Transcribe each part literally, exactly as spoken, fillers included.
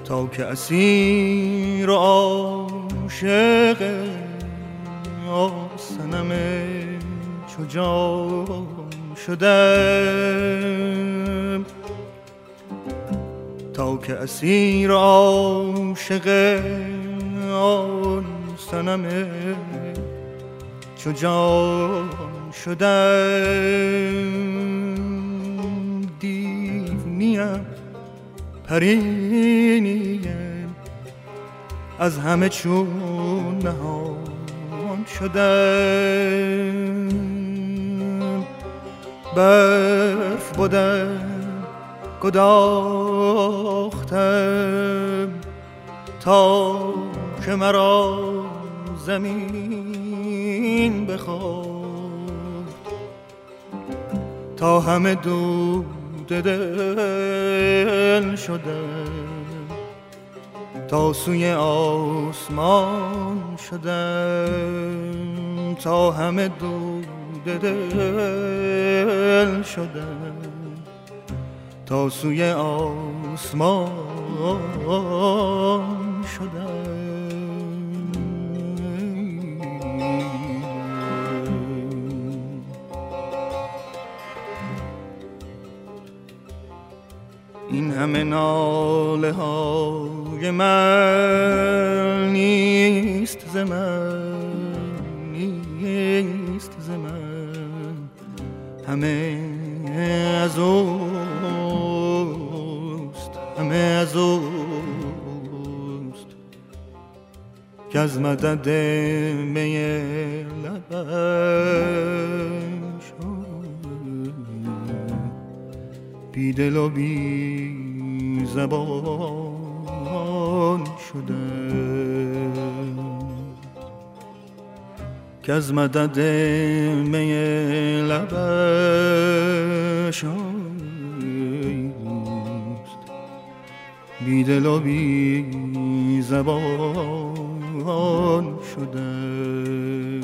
تا که اسیر عاشق آسنم چو جان شدم، تا که اسیر عاشق آن صنم چو جان شدم. دیو نیم پری نیم از همه چون نهان شدم. برف بودم گداختم تا که مرا زمین بخورد، تا همه دود دل شدم، تا سوی آسمان شدم، تا همه دود دل شدم، تا سوی آسمان شدم. این همه ناله های من نیست ز من، نیست ز من، همه از اوست، همه از اوست که از مدد می لبش بی دل و بی زبان شدم، که از مدد می لبش بی دل و بی زبان شدم.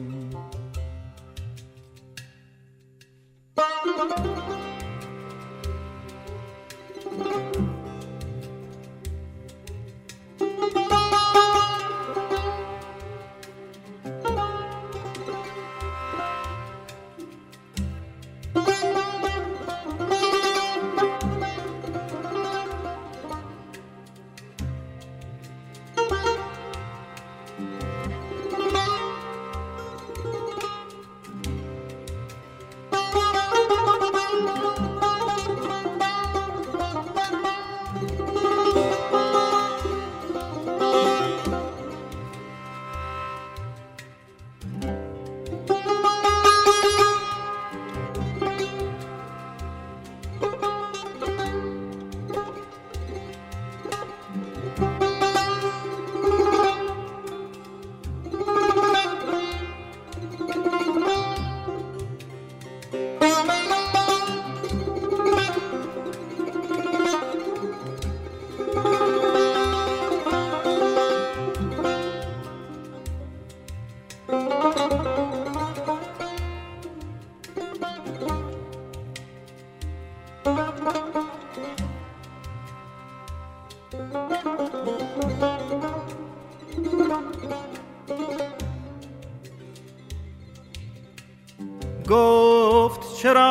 گفت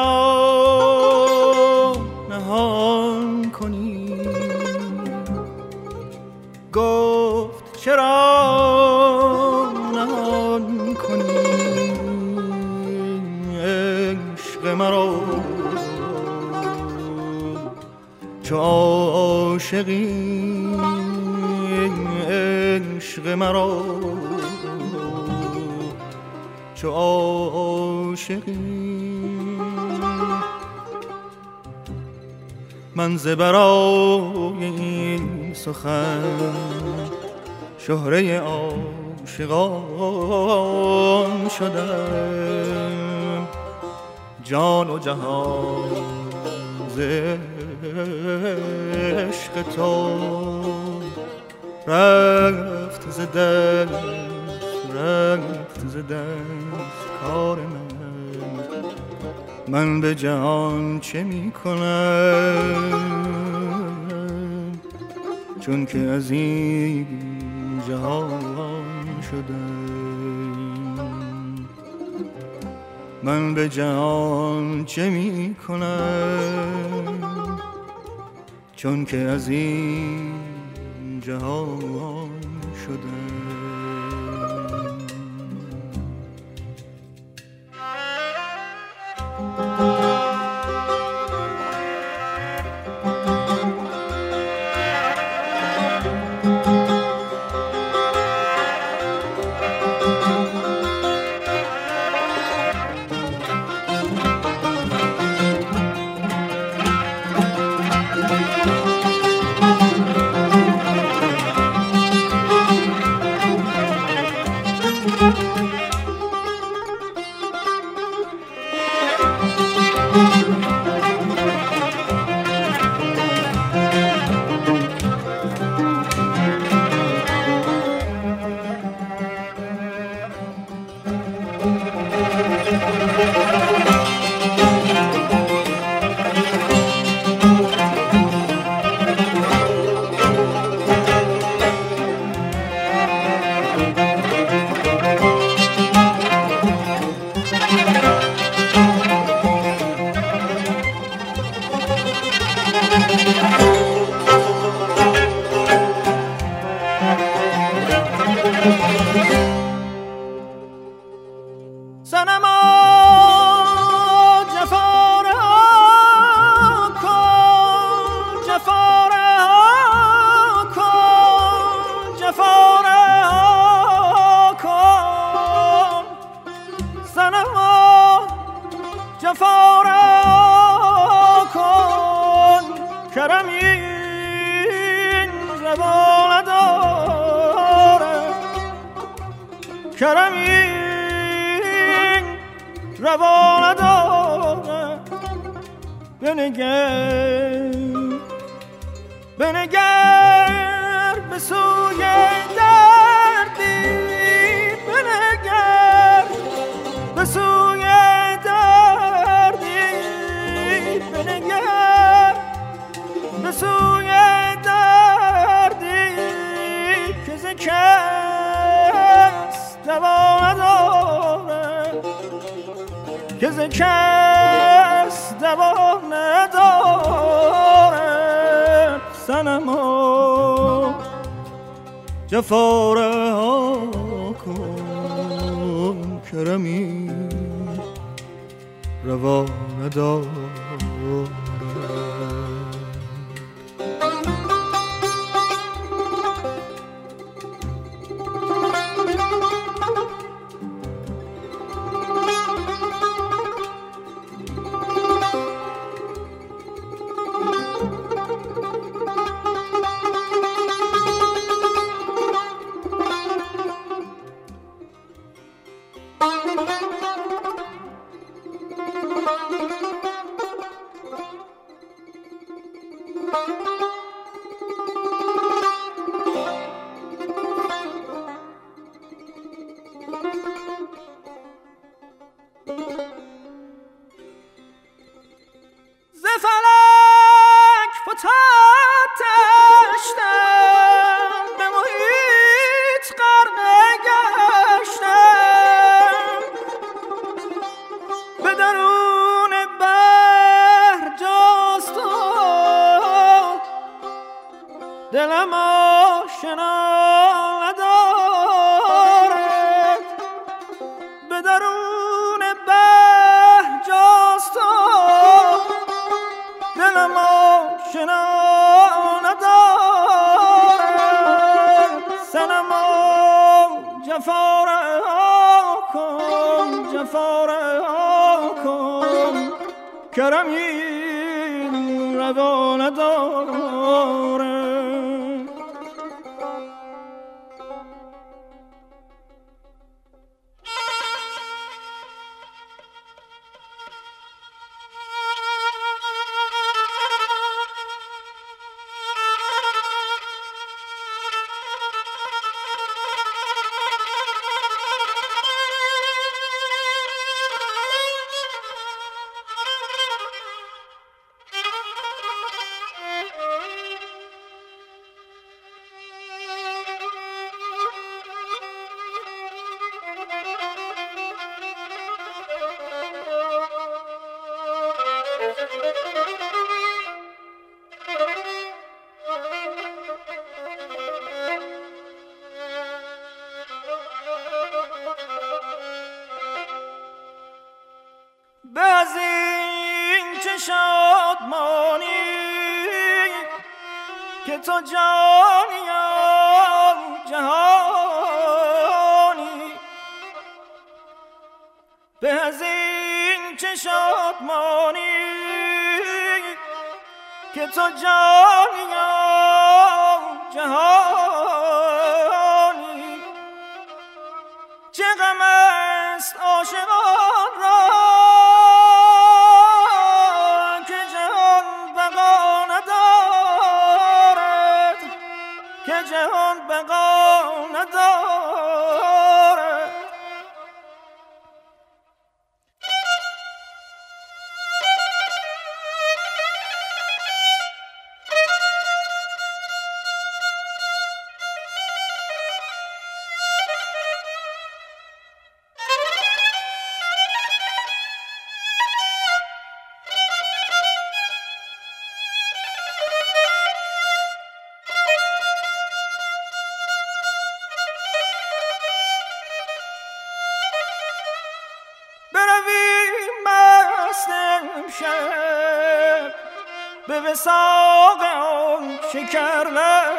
چرا نهان کنی، گفت چرا نهان کنی عشق مرا، چو عاشقی عشق مرا، چو عاشقی من ز برای این سخن شهره عاشقان شدم. جان و جهان ز عشق تو رفت ز دست، رفت ز دست کار من. من به جهان چه می کنم چون که از این جهان شدم. من به جهان چه می کنم چون که از این جهان شدم. که ز کس دوا ندارد صنما جفا رها کن کرمی روا ندارد. دلم آشنا ندارد به درون بحر جاست دلم آشنا ندارد صنما جفا رها کن جفا رها کن کرمی روا ندارد. که تو جانی و جهانی، به از این چه شادمانی که تو جانی و جهانی. چه غم است عاشقان را که جهان بقا ندارد، که جهان بقا ندارد. شب به وثاق آن شکر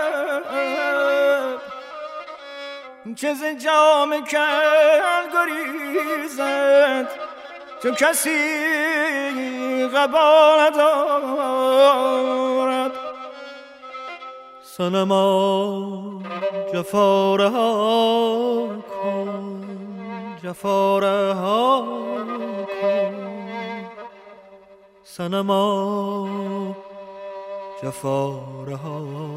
لب، چه ز جام کل گریزد چو کسی قبا ندارد. صنما جفا رها کن، جفا رها کن، صنما جفا رها